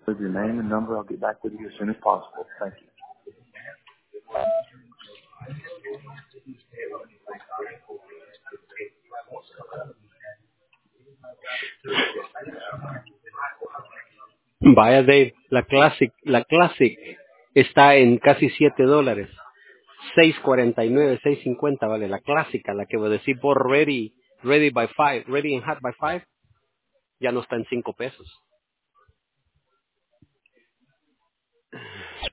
With your name and number, I'll get back with you as soon as possible. Thank you. Vaya Dave, la Classic está en casi $7. 6.49, 6.50 vale la clásica, la que voy a decir por ready by five, ready and hot by five, ya no está en $5.